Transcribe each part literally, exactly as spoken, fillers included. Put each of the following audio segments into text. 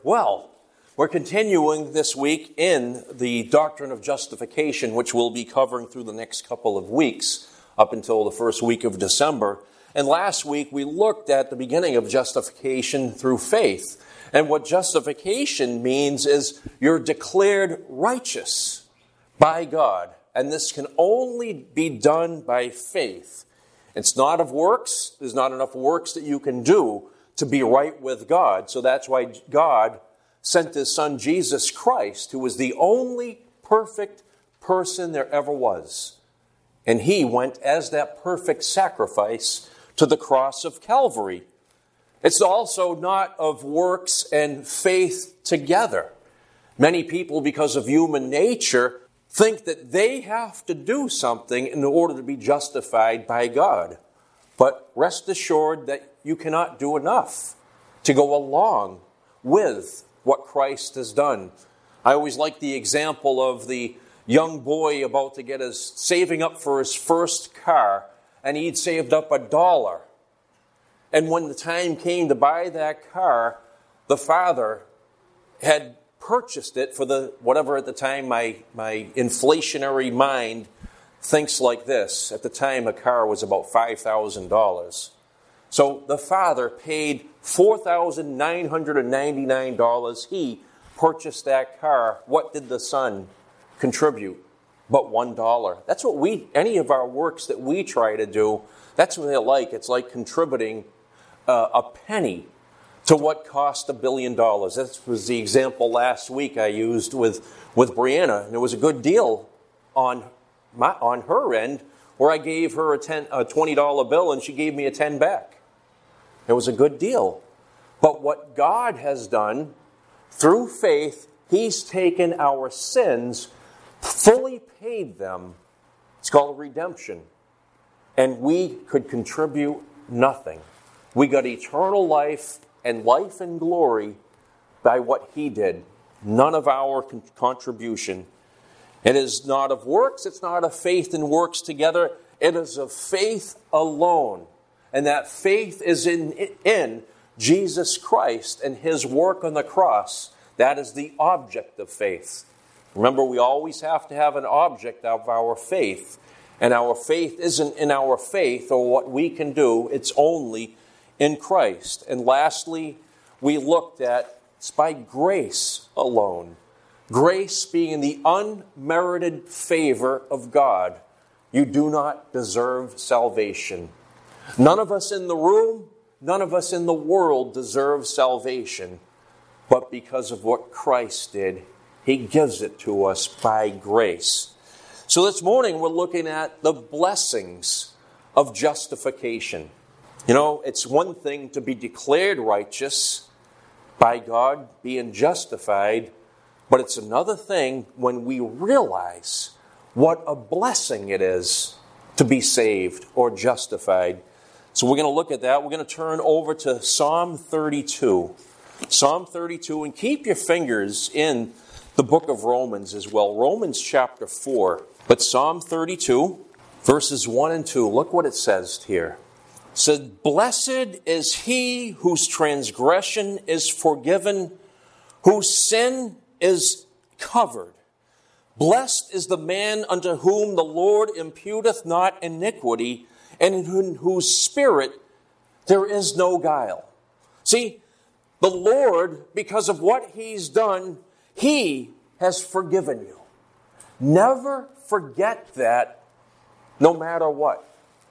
Well, we're continuing this week in the doctrine of justification, which we'll be covering through the next couple of weeks, up until the first week of December. And last week we looked at the beginning of justification through faith. And what justification means is you're declared righteous by God. And this can only be done by faith. It's not of works. There's not enough works that you can do to be right with God. So that's why God sent His Son, Jesus Christ, who was the only perfect person there ever was. And He went as that perfect sacrifice to the cross of Calvary. It's also not of works and faith together. Many people, because of human nature, think that they have to do something in order to be justified by God. But rest assured that you cannot do enough to go along with what Christ has done. I always like the example of the young boy about to get his saving up for his first car, and he'd saved up a dollar. And when the time came to buy that car, the father had purchased it for the whatever at the time my my inflationary mind thinks like this. At the time, a car was about five thousand dollars. So the father paid four thousand nine hundred ninety-nine dollars. He purchased that car. What did the son contribute? But one dollar. That's what we, any of our works that we try to do, that's what they're like. It's like contributing uh, a penny to what cost a billion dollars. That was the example last week I used with, with Brianna. And it was a good deal on my, on her end, where I gave her a, ten, a twenty dollar bill and she gave me a ten back. It was a good deal. But what God has done, through faith, He's taken our sins, fully paid them. It's called redemption. And we could contribute nothing. We got eternal life and life and glory by what He did. None of our con- contribution. It is not of works. It's not of faith and works together. It is of faith alone. And that faith is in, in Jesus Christ and His work on the cross. That is the object of faith. Remember, we always have to have an object of our faith. And our faith isn't in our faith or what we can do. It's only in Christ. And lastly, we looked at it's by grace alone. Grace being the unmerited favor of God. You do not deserve salvation. None of us in the room, none of us in the world deserve salvation. But because of what Christ did, He gives it to us by grace. So this morning we're looking at the blessings of justification. You know, it's one thing to be declared righteous by God, being justified, but it's another thing when we realize what a blessing it is to be saved or justified. So we're going to look at that. We're going to turn over to Psalm thirty-two. Psalm thirty-two, and keep your fingers in the book of Romans as well. Romans chapter four. But Psalm thirty-two, verses one and two, look what it says here. It says, "Blessed is he whose transgression is forgiven, whose sin is covered. Blessed is the man unto whom the Lord imputeth not iniquity, and in whose spirit there is no guile." See, the Lord, because of what He's done, He has forgiven you. Never forget that, no matter what.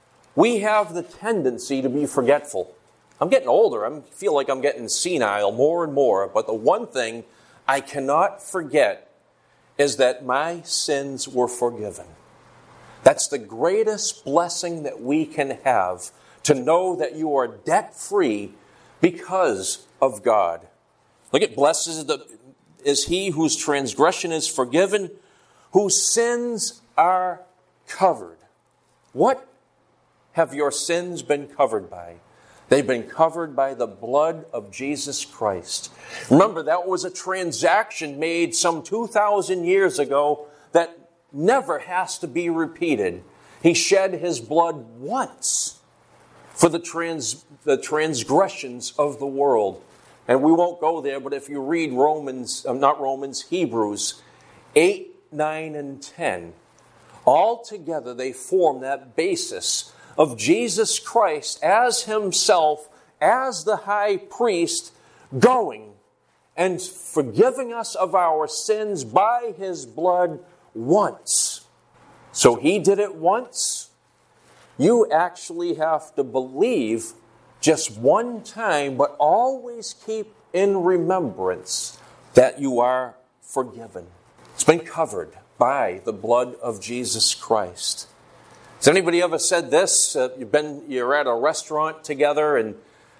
We have the tendency to be forgetful. I'm getting older. I feel like I'm getting senile more and more. But the one thing I cannot forget is that my sins were forgiven. That's the greatest blessing that we can have, to know that you are debt-free because of God. Look at, blessed is, the, is he whose transgression is forgiven, whose sins are covered. What have your sins been covered by? They've been covered by the blood of Jesus Christ. Remember, that was a transaction made some two thousand years ago that never has to be repeated. He shed His blood once for the, trans, the transgressions of the world. And we won't go there, but if you read Romans, uh, not Romans, Hebrews eight, nine, and ten, all together they form that basis of Jesus Christ as himself, as the high priest, going and forgiving us of our sins by his blood once. So he did it once. You actually have to believe just one time, but always keep in remembrance that you are forgiven. It's been covered by the blood of Jesus Christ. Has anybody ever said this? Uh, you've been, you're at a restaurant together and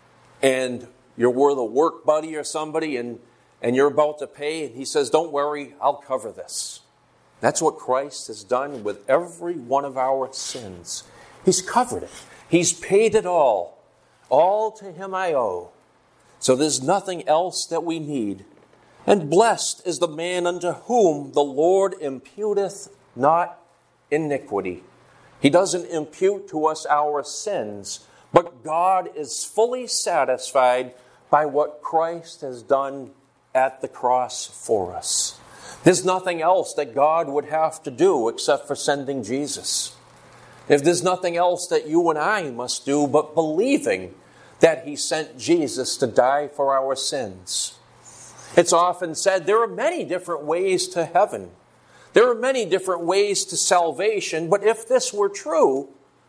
and you're with a work buddy or somebody and, and you're about to pay and he says, don't worry, I'll cover this. That's what Christ has done with every one of our sins. He's covered it. He's paid it all. All to him I owe. So there's nothing else that we need. And blessed is the man unto whom the Lord imputeth not iniquity. He doesn't impute to us our sins, but God is fully satisfied by what Christ has done at the cross for us. There's nothing else that God would have to do except for sending Jesus. If there's nothing else that you and I must do but believing that he sent Jesus to die for our sins. It's often said there are many different ways to heaven. There are many different ways to salvation, but if this were true,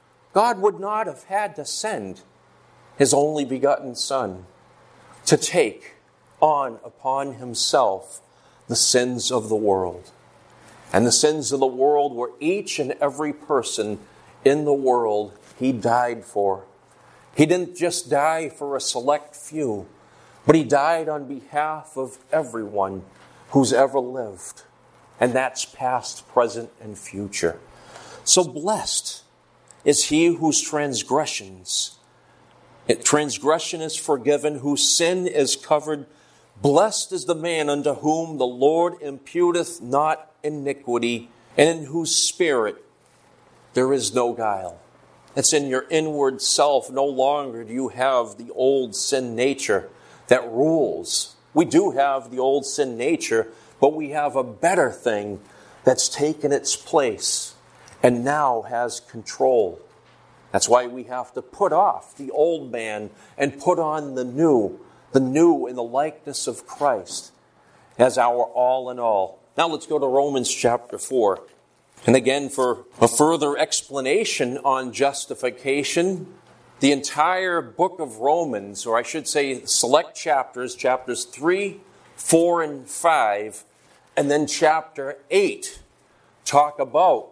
God would not have had to send his only begotten Son to take on upon himself the sins of the world. And the sins of the world were each and every person in the world he died for. He didn't just die for a select few, but he died on behalf of everyone who's ever lived. And that's past, present, and future. So blessed is he whose transgressions, transgression is forgiven, whose sin is covered. Blessed is the man unto whom the Lord imputeth not iniquity, and in whose spirit there is no guile. It's in your inward self. No longer do you have the old sin nature that rules. We do have the old sin nature, but we have a better thing that's taken its place and now has control. That's why we have to put off the old man and put on the new, the new in the likeness of Christ as our all in all. Now let's go to Romans chapter four. And again, for a further explanation on justification, the entire book of Romans, or I should say select chapters, chapters three, four, and five, and then chapter eight, talk about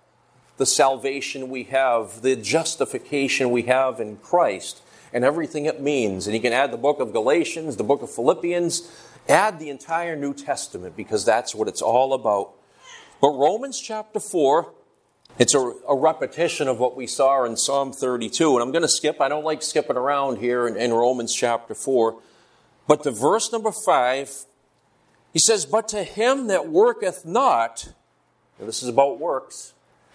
the salvation we have, the justification we have in Christ, and everything it means. And you can add the book of Galatians, the book of Philippians, add the entire New Testament, because that's what it's all about. But Romans chapter four, it's a, a repetition of what we saw in Psalm thirty-two. And I'm going to skip, I don't like skipping around here in, in Romans chapter four. But to verse number five, he says, but to him that worketh not, and this is about works,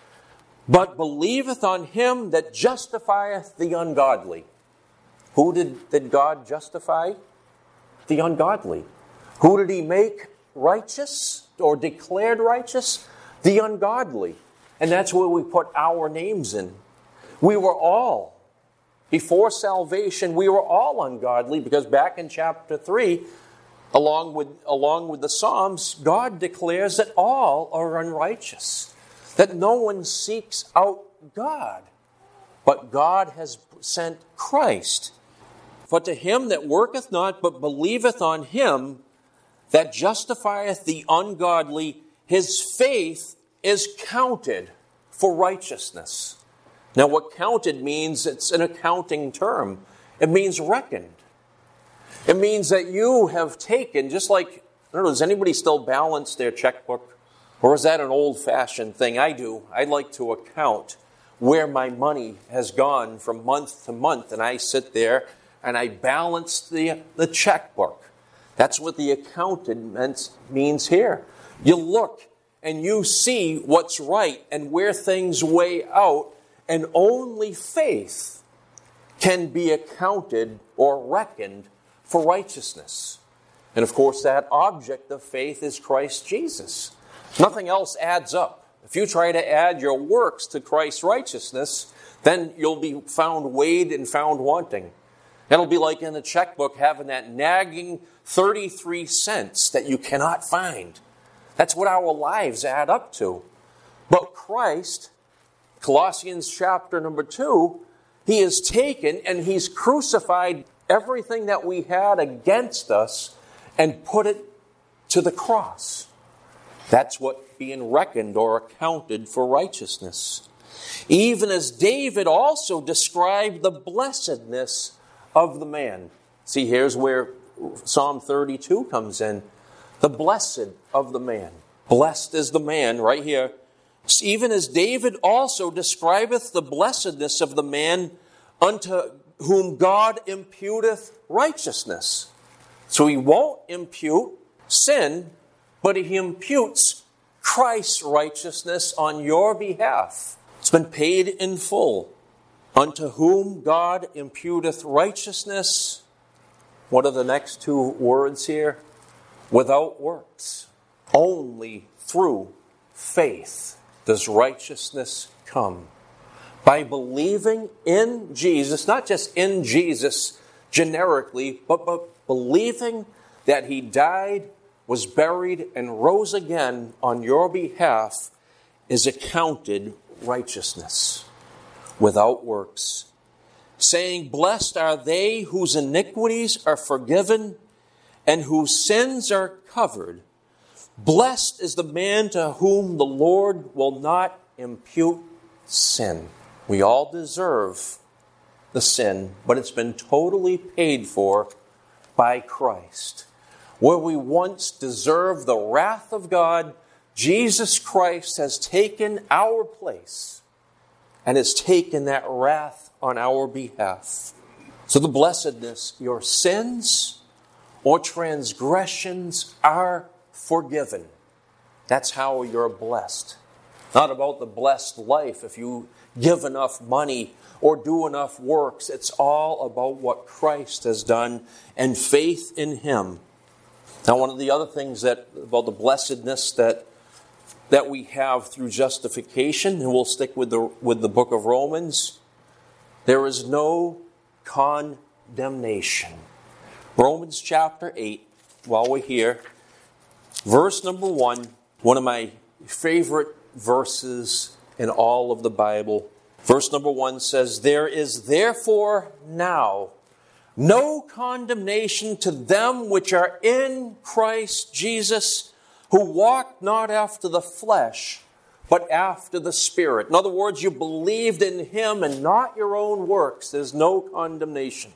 but believeth on him that justifieth the ungodly. Who did, did God justify? The ungodly. Who did he make righteous or declared righteous? The ungodly. And that's where we put our names in. We were all, before salvation, we were all ungodly, because back in chapter three, along with, along with the Psalms, God declares that all are unrighteous, that no one seeks out God. But God has sent Christ. For to him that worketh not, but believeth on him that justifieth the ungodly, his faith is counted for righteousness. Now, what counted means, it's an accounting term. It means reckoned. It means that you have taken, just like, I don't know, does anybody still balance their checkbook? Or is that an old-fashioned thing? I do. I like to account where my money has gone from month to month. And I sit there and I balance the, the checkbook. That's what the accountant means here. You look and you see what's right and where things weigh out, and only faith can be accounted or reckoned for righteousness. And of course, that object of faith is Christ Jesus. Nothing else adds up. If you try to add your works to Christ's righteousness, then you'll be found weighed and found wanting. It'll be like in the checkbook having that nagging thirty-three cents that you cannot find. That's what our lives add up to. But Christ, Colossians chapter number two, He has taken and He's crucified everything that we had against us and put it to the cross. That's what being reckoned or accounted for righteousness. Even as David also described the blessedness of the man. See, here's where Psalm thirty-two comes in. The blessed of the man. Blessed is the man, right here. Even as David also describeth the blessedness of the man unto whom God imputeth righteousness. So He won't impute sin, but He imputes Christ's righteousness on your behalf. It's been paid in full. Unto whom God imputeth righteousness. What are the next two words here? Without works. Only through faith does righteousness come. By believing in Jesus, not just in Jesus generically, but, but believing that He died, was buried, and rose again on your behalf is accounted righteousness. Without works. Saying, blessed are they whose iniquities are forgiven and whose sins are covered. Blessed is the man to whom the Lord will not impute sin. We all deserve the sin, but it's been totally paid for by Christ. Where we once deserved the wrath of God, Jesus Christ has taken our place and has taken that wrath on our behalf. So the blessedness, your sins or transgressions are forgiven. That's how you're blessed. Not about the blessed life if you give enough money or do enough works. It's all about what Christ has done and faith in Him. Now, one of the other things that about the blessedness that that we have through justification, and we'll stick with the with the book of Romans, there is no condemnation. Romans chapter eight, while we're here, verse number one, one of my favorite verses in all of the Bible. Verse number one says, there is therefore now no condemnation to them which are in Christ Jesus, who walk not after the flesh, but after the Spirit. In other words, you believed in Him and not your own works. There's no condemnation.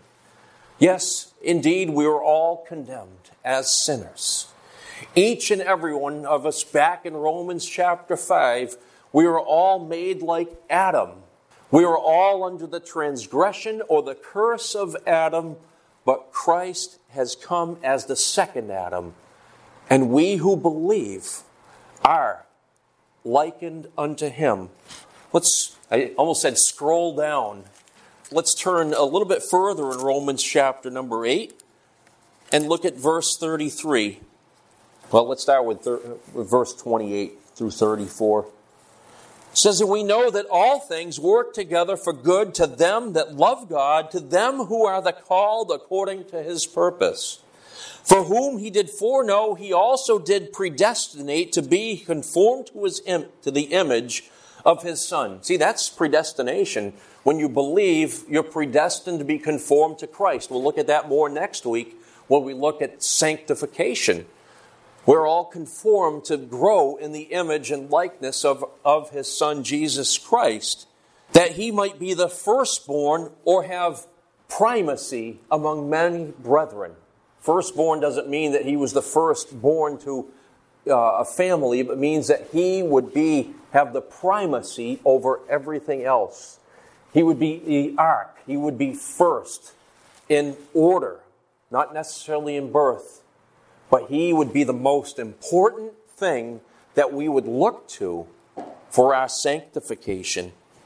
Yes, indeed, we were all condemned as sinners. Each and every one of us, back in Romans chapter five, we were all made like Adam. We were all under the transgression or the curse of Adam, but Christ has come as the second Adam. And we who believe are likened unto Him. Let's, I almost said scroll down. Let's turn a little bit further in Romans chapter number eight and look at verse thirty-three. Well, let's start with, thir- with verse twenty-eight through thirty-four. It says that we know that all things work together for good to them that love God, to them who are the called according to His purpose. For whom He did foreknow, He also did predestinate to be conformed to His im- to the image of His Son. See, that's predestination. When you believe, you're predestined to be conformed to Christ. We'll look at that more next week when we look at sanctification. We're all conformed to grow in the image and likeness of, of His Son, Jesus Christ, that He might be the firstborn or have primacy among many brethren. Firstborn doesn't mean that He was the firstborn to uh, a family, but means that He would be have the primacy over everything else. He would be the ark. He would be first in order, not necessarily in birth, but He would be the most important thing that we would look to for our sanctification.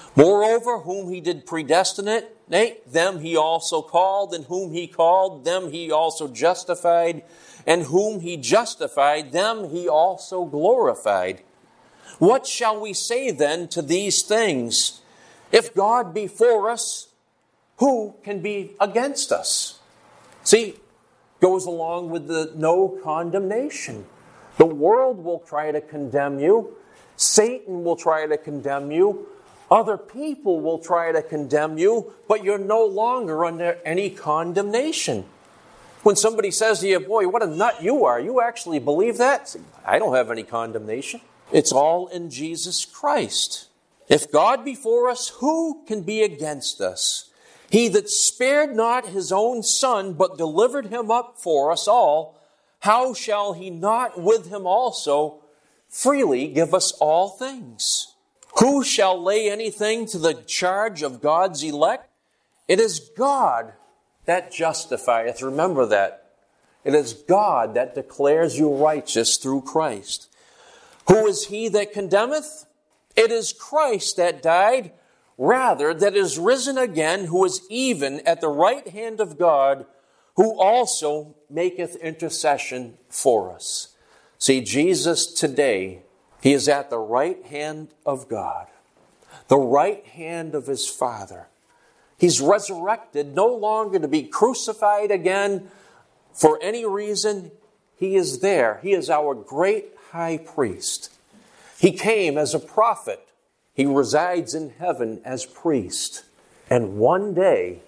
Moreover, whom he did predestinate, them he also called, and whom he called, them he also justified, and whom he justified, them he also glorified. What shall we say then to these things? If God be for us, who can be against us? See, goes along with the no condemnation. The world will try to condemn you. Satan will try to condemn you. Other people will try to condemn you, but you're no longer under any condemnation. When somebody says to you, boy, what a nut you are, you actually believe that? I don't have any condemnation. It's all in Jesus Christ. If God be for us, who can be against us? He that spared not his own Son, but delivered him up for us all, how shall he not with him also freely give us all things? Who shall lay anything to the charge of God's elect? It is God that justifieth. Remember that. It is God that declares you righteous through Christ. Who is he that condemneth? It is Christ that died, rather that is risen again, who is even at the right hand of God, who also maketh intercession for us. See, Jesus today, he is at the right hand of God, the right hand of his Father. He's resurrected, no longer to be crucified again for any reason. He is there. He is our great high priest. He came as a prophet. He resides in heaven as priest. And one day,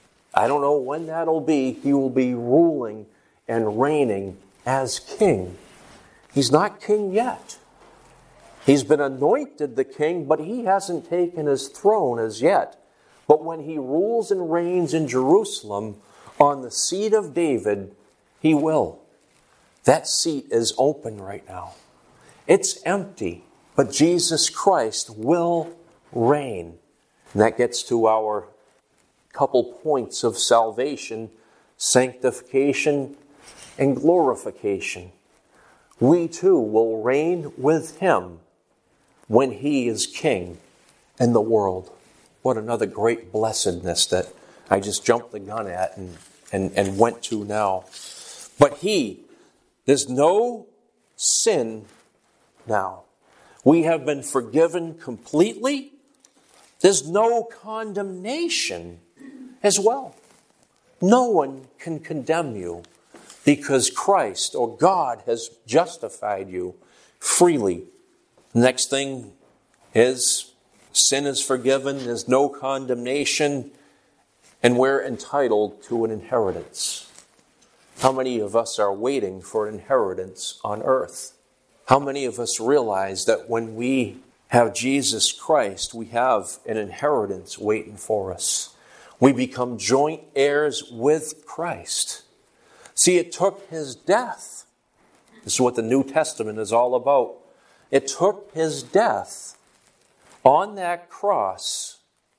I don't know when that'll be, he will be ruling and reigning as king. He's not king yet. He's been anointed the king, but he hasn't taken his throne as yet. But when he rules and reigns in Jerusalem on the seat of David, he will. That seat is open right now. It's empty, but Jesus Christ will reign. And that gets to our couple points of salvation, sanctification, and glorification. We too will reign with him when he is king in the world. What another great blessedness that I just jumped the gun at and, and, and went to now. But he, there's no sin now. We have been forgiven completely. There's no condemnation as well. No one can condemn you because Christ or God has justified you freely. Next thing is sin is forgiven, there's no condemnation, and we're entitled to an inheritance. How many of us are waiting for an inheritance on earth? How many of us realize that when we have Jesus Christ, we have an inheritance waiting for us? We become joint heirs with Christ. See, it took his death. This is what the New Testament is all about. It took his death on that cross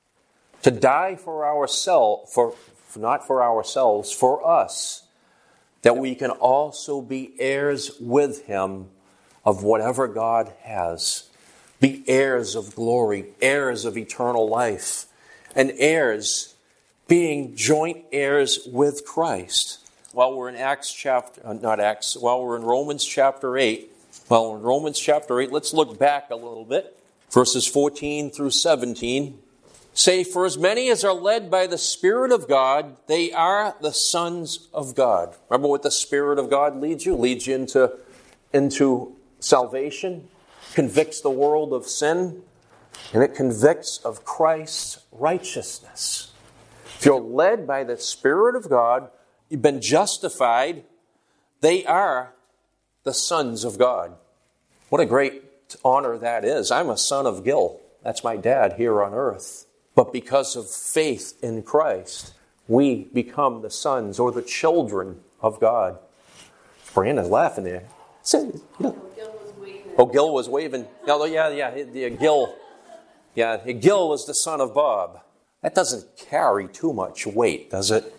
to die for ourselves, for, for not for ourselves, for us, that we can also be heirs with him of whatever God has. Be heirs of glory, heirs of eternal life, and heirs being joint heirs with Christ. While we're in Acts chapter, uh, not Acts, while we're in Romans chapter eight, while we're in Romans chapter eight, let's look back a little bit. Verses fourteen through seventeen say, for as many as are led by the Spirit of God, they are the sons of God. Remember what the Spirit of God leads you? Leads you into, into salvation, convicts the world of sin, and it convicts of Christ's righteousness. If you're led by the Spirit of God, you've been justified, they are the sons of God. What a great honor that is. I'm a son of Gil. That's my dad here on earth. But because of faith in Christ, we become the sons or the children of God. Brandon's laughing there. Say, you know. Oh, Gil was waving. Oh, yeah, yeah, yeah, Gil. Yeah, Gil was the son of Bob. That doesn't carry too much weight, does it?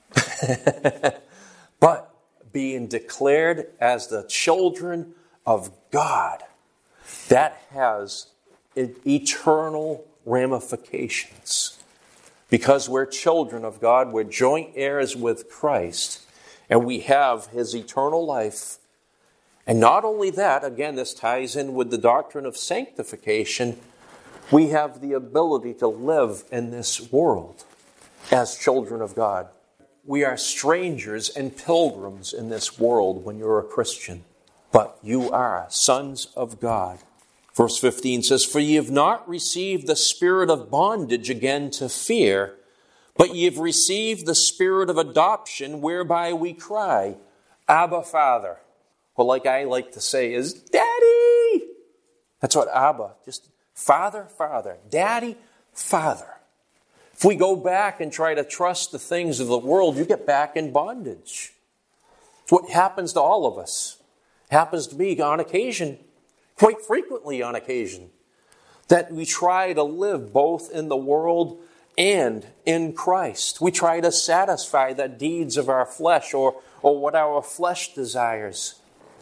But being declared as the children of God, that has eternal ramifications. Because we're children of God, we're joint heirs with Christ, and we have His eternal life. And not only that, again, this ties in with the doctrine of sanctification, we have the ability to live in this world as children of God. We are strangers and pilgrims in this world when you're a Christian, but you are sons of God. Verse fifteen says, "For ye have not received the spirit of bondage again to fear, but ye have received the spirit of adoption, whereby we cry, Abba, Father." Well, like I like to say is, Daddy! That's what Abba, just Father, Father, Daddy, Father. If we go back and try to trust the things of the world, you get back in bondage. It's what happens to all of us. It happens to me on occasion, quite frequently on occasion, that we try to live both in the world and in Christ. We try to satisfy the deeds of our flesh or, or what our flesh desires.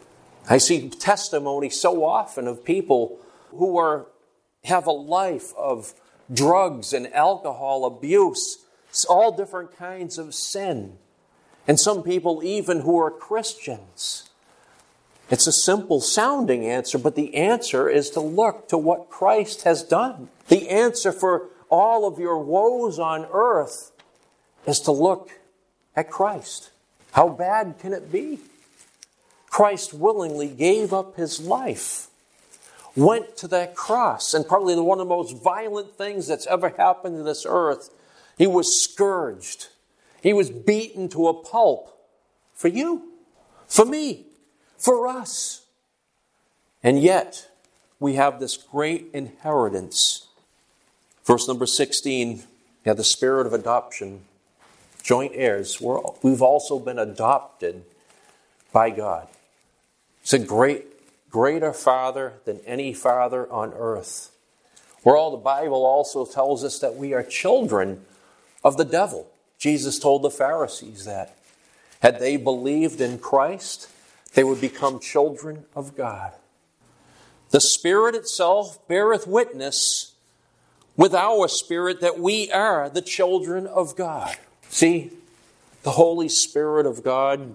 I see testimony so often of people who are have a life of drugs and alcohol abuse, all different kinds of sin. And some people even who are Christians. It's a simple sounding answer, but the answer is to look to what Christ has done. The answer for all of your woes on earth is to look at Christ. How bad can it be? Christ willingly gave up His life, went to that cross, and probably one of the most violent things that's ever happened to this earth. He was scourged. He was beaten to a pulp for you, for me, for us. And yet, we have this great inheritance. Verse number sixteen, you have the spirit of adoption, joint heirs. We're, we've also been adopted by God. It's a great, greater Father than any father on earth. Where all the Bible also tells us that we are children of the devil. Jesus told the Pharisees that. Had they believed in Christ, they would become children of God. The Spirit itself beareth witness with our spirit that we are the children of God. See, the Holy Spirit of God,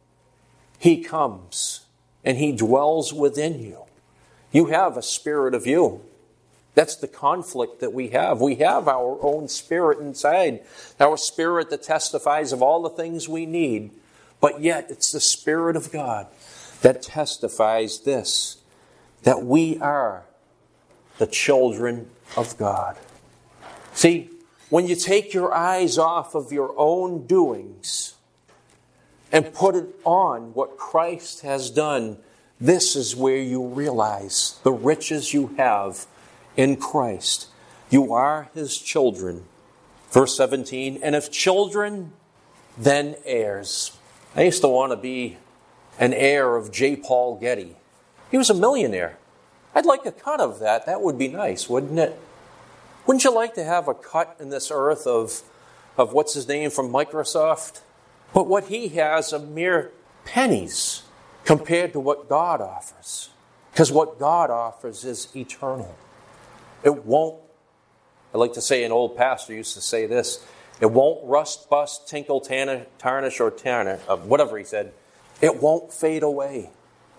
He comes and He dwells within you. You have a spirit of you. That's the conflict that we have. We have our own spirit inside. Our spirit that testifies of all the things we need. But yet it's the Spirit of God that testifies this, that we are the children of God. See, when you take your eyes off of your own doings and put it on what Christ has done, this is where you realize the riches you have in Christ. You are His children. Verse seventeen, and if children, then heirs. I used to want to be an heir of J. Paul Getty. He was a millionaire. I'd like a cut of that. That would be nice, wouldn't it? Wouldn't you like to have a cut in this earth of, of what's his name from Microsoft? But what he has are mere pennies compared to what God offers. Because what God offers is eternal. It won't, I like to say, an old pastor used to say this, it won't rust, bust, tinkle, tarnish, or tarnish, uh, whatever he said. It won't fade away.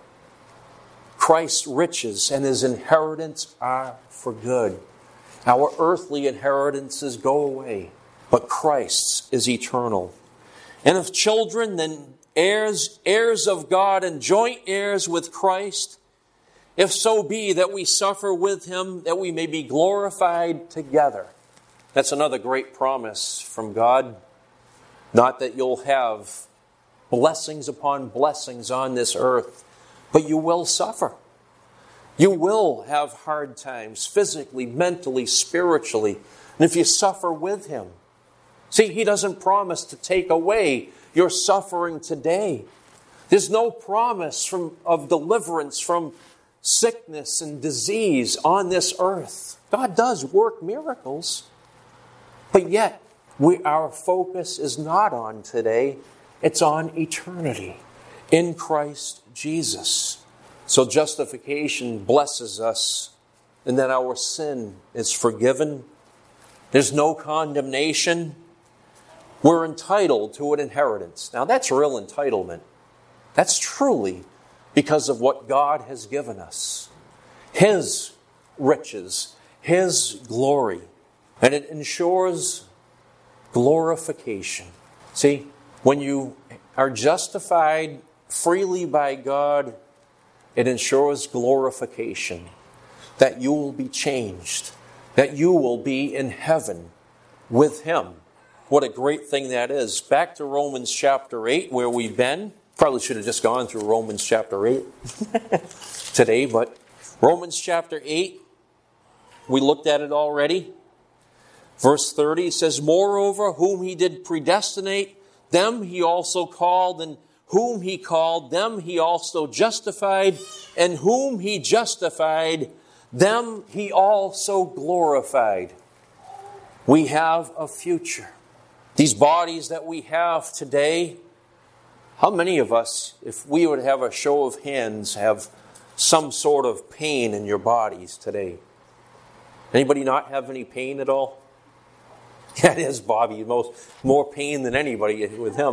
Christ's riches and His inheritance are for good. Our earthly inheritances go away, but Christ's is eternal. And if children, then heirs, heirs of God and joint heirs with Christ, if so be that we suffer with Him, that we may be glorified together. That's another great promise from God. Not that you'll have blessings upon blessings on this earth, but you will suffer. You will have hard times physically, mentally, spiritually. And if you suffer with Him, see, He doesn't promise to take away your suffering today. There's no promise from, of deliverance from sickness and disease on this earth. God does work miracles. But yet, we, our focus is not on today. It's on eternity in Christ Jesus. So justification blesses us and that our sin is forgiven. There's no condemnation. We're entitled to an inheritance. Now that's real entitlement. That's truly because of what God has given us. His riches, His glory. And it ensures glorification. See, when you are justified freely by God, it ensures glorification. That you will be changed. That you will be in heaven with Him. What a great thing that is. Back to Romans chapter eight, where we've been. Probably should have just gone through Romans chapter eight today, but Romans chapter eight, we looked at it already. Verse thirty says, "Moreover, whom He did predestinate, them He also called, and whom He called, them He also justified, and whom He justified, them He also glorified." We have a future. These bodies that we have today, how many of us, if we would have a show of hands, have some sort of pain in your bodies today? Anybody not have any pain at all? Yeah, it is Bobby. Most more pain than anybody with him.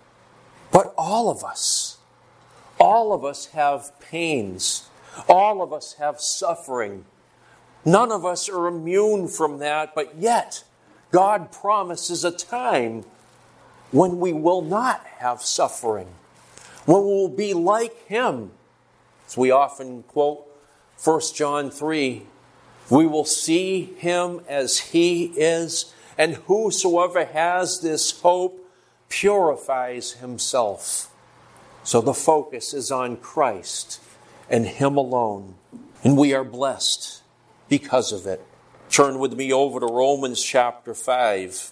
But all of us, all of us have pains. All of us have suffering. None of us are immune from that, but yet God promises a time when we will not have suffering, when we will be like Him. As we often quote First John three, we will see Him as He is, and whosoever has this hope purifies himself. So the focus is on Christ and Him alone. And we are blessed because of it. Turn with me over to Romans chapter five.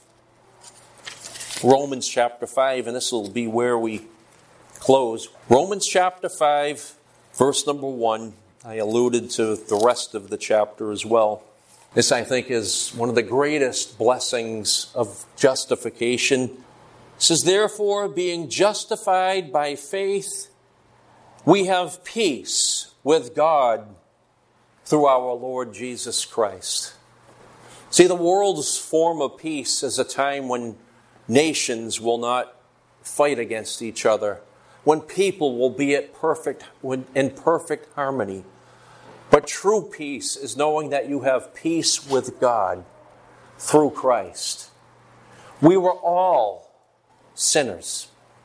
Romans chapter five, and this will be where we close. Romans chapter five, verse number one. I alluded to the rest of the chapter as well. This, I think, is one of the greatest blessings of justification. It says, "Therefore, being justified by faith, we have peace with God through our Lord Jesus Christ." See, the world's form of peace is a time when nations will not fight against each other, when people will be at perfect, in perfect harmony. But true peace is knowing that you have peace with God through Christ. We were all sinners.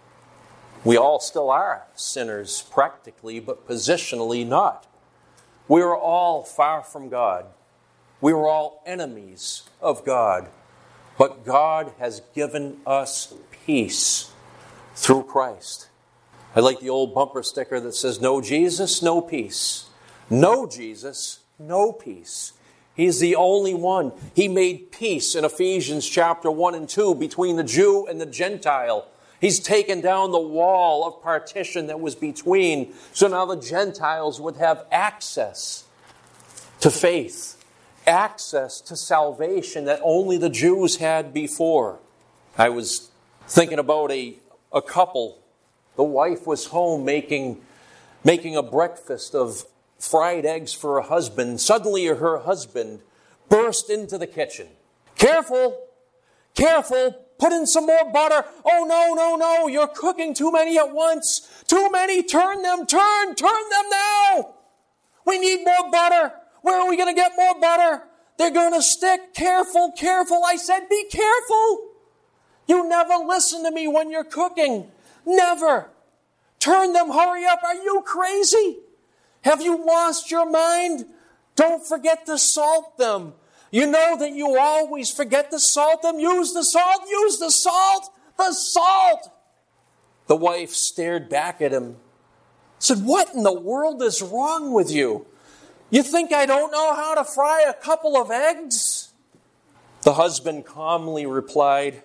We all still are sinners practically, but positionally not. We were all far from God. We were all enemies of God. But God has given us peace through Christ. I like the old bumper sticker that says, "No Jesus, no peace." No Jesus, no peace. He's the only one. He made peace in Ephesians chapter one and two between the Jew and the Gentile. He's taken down the wall of partition that was between, so now the Gentiles would have access to faith, access to salvation that only the Jews had before. I was thinking about a, a couple. The wife was home making, making a breakfast of fried eggs for her husband. Suddenly her husband burst into the kitchen. "Careful! Careful! Put in some more butter. Oh, no, no, no. You're cooking too many at once. Too many. Turn them. Turn. Turn them now. We need more butter. Where are we going to get more butter? They're going to stick. Careful, careful." I said, be careful. You never listen to me when you're cooking. Never. Turn them. Hurry up. Are you crazy? Have you lost your mind? Don't forget to salt them. You know that you always forget to salt them. Use the salt. Use the salt. The salt. The wife stared back at him. Said, "What in the world is wrong with you? You think I don't know how to fry a couple of eggs?" The husband calmly replied,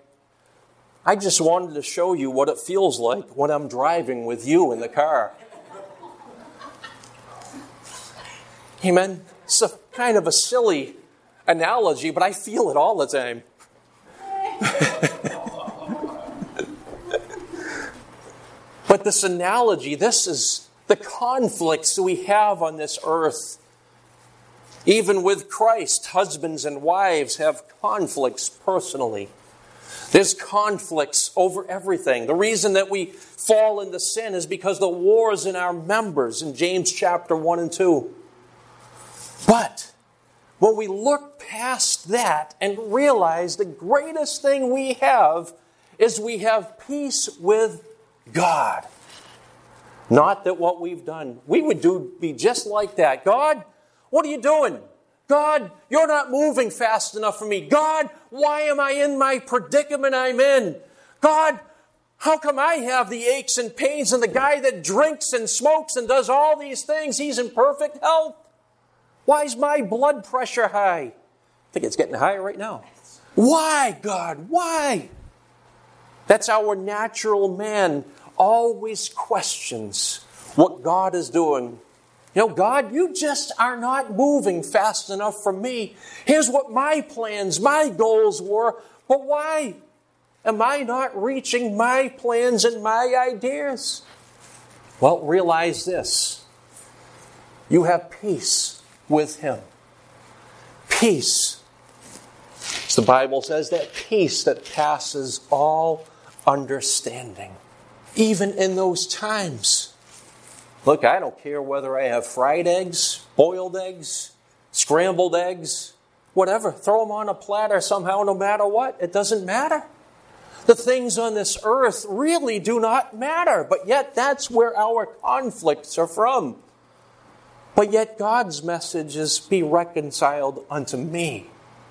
"I just wanted to show you what it feels like when I'm driving with you in the car." Amen. It's a kind of a silly analogy, but I feel it all the time. But this analogy, this is the conflicts we have on this earth. Even with Christ, husbands and wives have conflicts personally. There's conflicts over everything. The reason that we fall into sin is because the war is in our members in James chapter one and two. But when we look past that and realize the greatest thing we have is we have peace with God. Not that what we've done, we would do be just like that. God, what are you doing? God, you're not moving fast enough for me. God, why am I in my predicament I'm in? God, how come I have the aches and pains and the guy that drinks and smokes and does all these things, he's in perfect health? Why is my blood pressure high? I think it's getting higher right now. Why, God? Why? That's our natural man always questions what God is doing. You know, God, you just are not moving fast enough for me. Here's what my plans, my goals were, but why am I not reaching my plans and my ideas? Well, realize this. You have peace with Him. Peace. As the Bible says, that peace that passes all understanding. Even in those times. Look, I don't care whether I have fried eggs, boiled eggs, scrambled eggs, whatever. Throw them on a platter somehow, no matter what. It doesn't matter. The things on this earth really do not matter. But yet that's where our conflicts are from. But yet God's message is be reconciled unto me.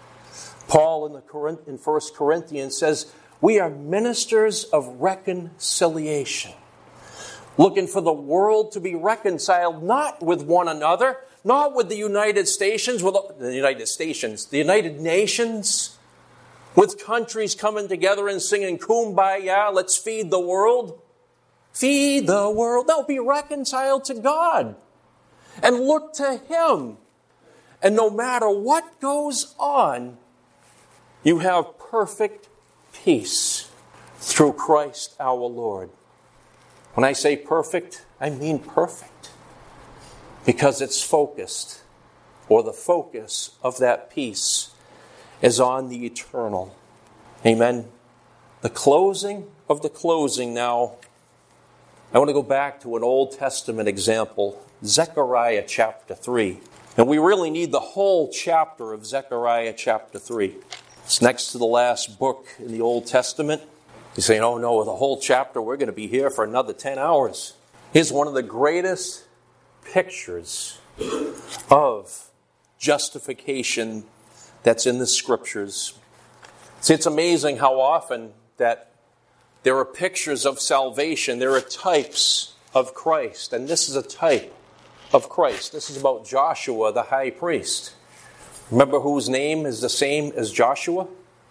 Paul in, the Corinth, in First Corinthians says, we are ministers of reconciliation. Looking for the world to be reconciled, not with one another, not with the United Stations, with the United Stations, the United Nations, with countries coming together and singing Kumbaya, let's feed the world. Feed the world. No, be reconciled to God and look to Him. And no matter what goes on, you have perfect peace through Christ our Lord. When I say perfect, I mean perfect. Because it's focused, or the focus of that peace is on the eternal. Amen. The closing of the closing now. I want to go back to an Old Testament example, Zechariah chapter three. And we really need the whole chapter of Zechariah chapter three. It's next to the last book in the Old Testament. You say, oh no, the whole chapter, we're going to be here for another ten hours. Here's one of the greatest pictures of justification that's in the Scriptures. See, it's amazing how often that there are pictures of salvation. There are types of Christ. And this is a type of Christ. This is about Joshua, the high priest. Remember whose name is the same as Joshua?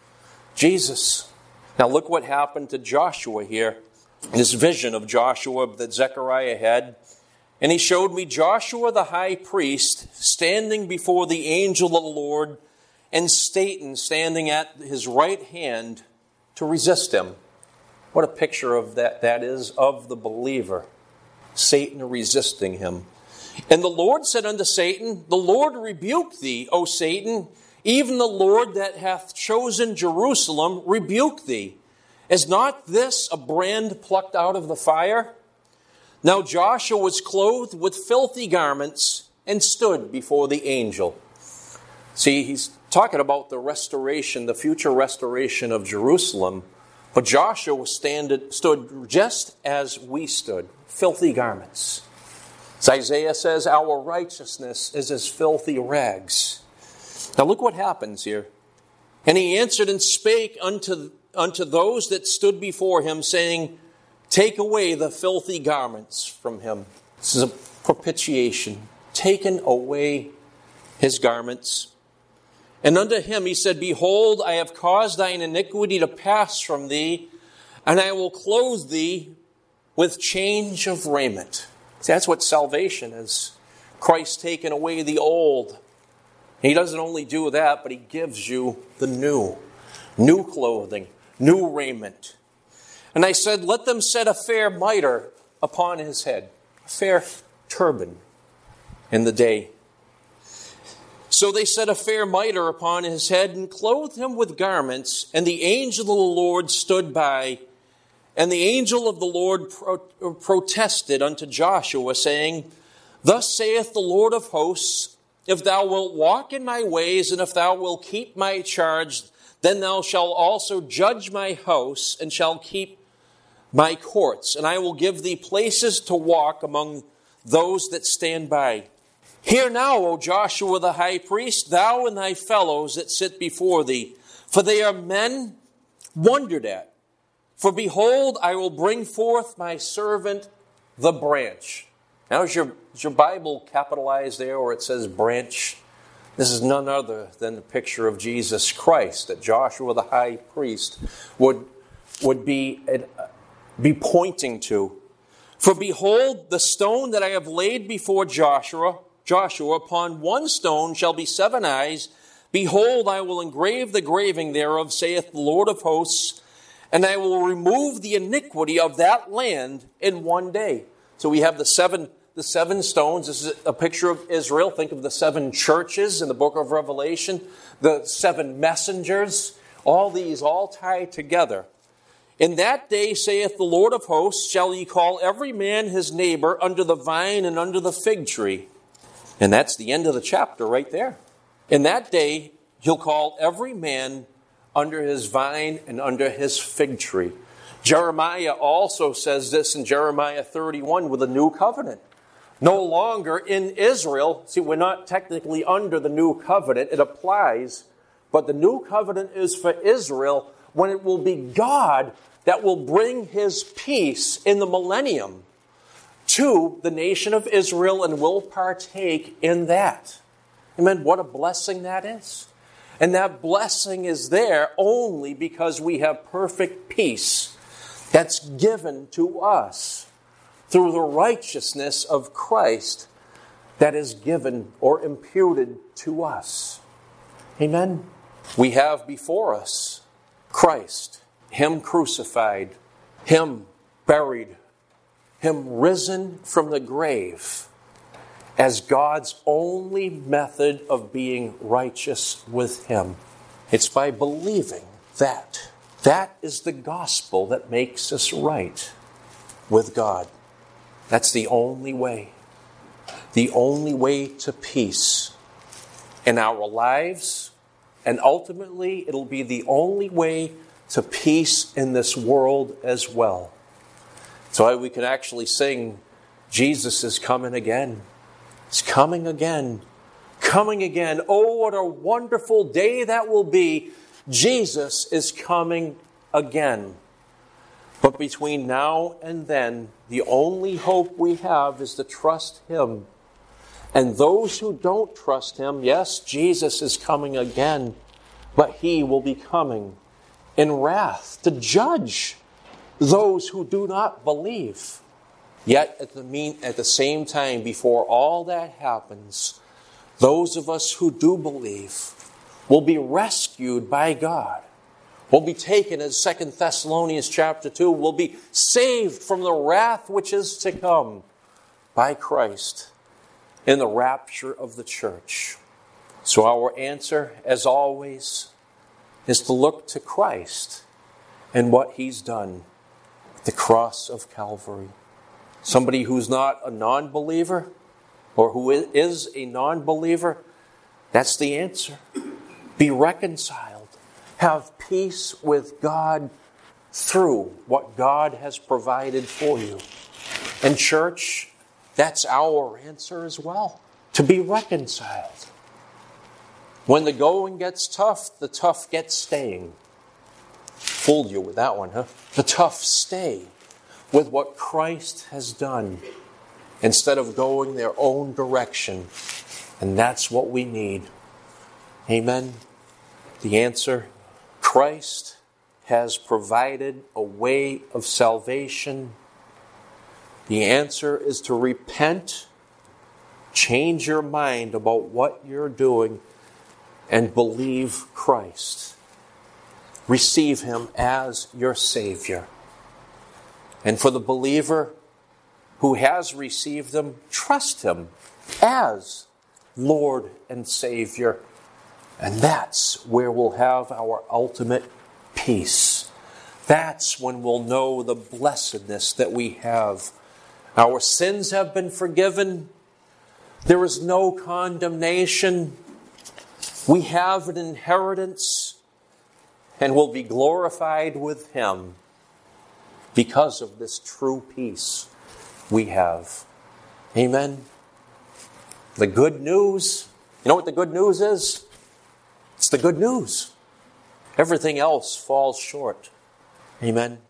Jesus. Now look what happened to Joshua here. This vision of Joshua that Zechariah had. And he showed me Joshua the high priest standing before the angel of the Lord, and Satan standing at his right hand to resist him. What a picture of that that is of the believer. Satan resisting him. And the Lord said unto Satan, the Lord rebuke thee, O Satan. Even the Lord that hath chosen Jerusalem rebuke thee. Is not this a brand plucked out of the fire? Now Joshua was clothed with filthy garments and stood before the angel. See, he's talking about the restoration, the future restoration of Jerusalem. But Joshua stand, stood just as we stood, filthy garments. As Isaiah says, our righteousness is as filthy rags. Now look what happens here. And he answered and spake unto, unto those that stood before him, saying, take away the filthy garments from him. This is a propitiation. Taken away his garments. And unto him he said, behold, I have caused thine iniquity to pass from thee, and I will clothe thee with change of raiment. See, that's what salvation is. Christ taking away the old. He doesn't only do that, but he gives you the new. New clothing, new raiment. And I said, let them set a fair mitre upon his head. A fair turban in the day. So they set a fair mitre upon his head and clothed him with garments, and the angel of the Lord stood by. And the angel of the Lord pro- protested unto Joshua, saying, Thus saith the Lord of hosts, if thou wilt walk in my ways, and if thou wilt keep my charge, then thou shalt also judge my house, and shalt keep my courts. And I will give thee places to walk among those that stand by. Hear now, O Joshua the high priest, thou and thy fellows that sit before thee, for they are men wondered at. For behold, I will bring forth my servant, the branch. Now, is your, is your Bible capitalized there where it says branch? This is none other than the picture of Jesus Christ that Joshua the high priest would, would be, be pointing to. For behold, the stone that I have laid before Joshua, Joshua, upon one stone shall be seven eyes. Behold, I will engrave the graving thereof, saith the Lord of hosts, and I will remove the iniquity of that land in one day. So we have the seven, the seven stones. This is a picture of Israel. Think of the seven churches in the book of Revelation, the seven messengers. All these all tied together. In that day, saith the Lord of hosts, shall ye call every man his neighbor under the vine and under the fig tree. And that's the end of the chapter right there. In that day, he'll call every man under his vine and under his fig tree. Jeremiah also says this in Jeremiah thirty-one with a new covenant. No longer in Israel. See, we're not technically under the new covenant. It applies. But the new covenant is for Israel when it will be God that will bring his peace in the millennium to the nation of Israel and will partake in that. Amen. What a blessing that is. And that blessing is there only because we have perfect peace that's given to us through the righteousness of Christ that is given or imputed to us. Amen. We have before us Christ, Him crucified, Him buried, Him risen from the grave as God's only method of being righteous with Him. It's by believing that. That is the gospel that makes us right with God. That's the only way. The only way to peace in our lives, and ultimately it'll be the only way to peace in this world as well. So we can actually sing, Jesus is coming again. He's coming again. Coming again. Oh, what a wonderful day that will be. Jesus is coming again. But between now and then, the only hope we have is to trust Him. And those who don't trust Him, yes, Jesus is coming again, but He will be coming in wrath to judge those who do not believe. Yet at the mean, at the same time, before all that happens, those of us who do believe will be rescued by God. Will be taken, as Second Thessalonians chapter two, will be saved from the wrath which is to come by Christ in the rapture of the church. So our answer, as always, is to look to Christ and what He's done at the cross of Calvary. Somebody who's not a non-believer or who is a non-believer, that's the answer. Be reconciled. Have peace with God through what God has provided for you. And church, that's our answer as well. To be reconciled. When the going gets tough, the tough get staying. Fooled you with that one, huh? The tough stay with what Christ has done instead of going their own direction. And that's what we need. Amen. The answer, Christ has provided a way of salvation. The answer is to repent, change your mind about what you're doing, and believe Christ. Receive Him as your Savior. And for the believer who has received Him, trust Him as Lord and Savior. And that's where we'll have our ultimate peace. That's when we'll know the blessedness that we have. Our sins have been forgiven. There is no condemnation. We have an inheritance and will be glorified with Him because of this true peace we have. Amen. The good news. You know what the good news is? It's the good news. Everything else falls short. Amen.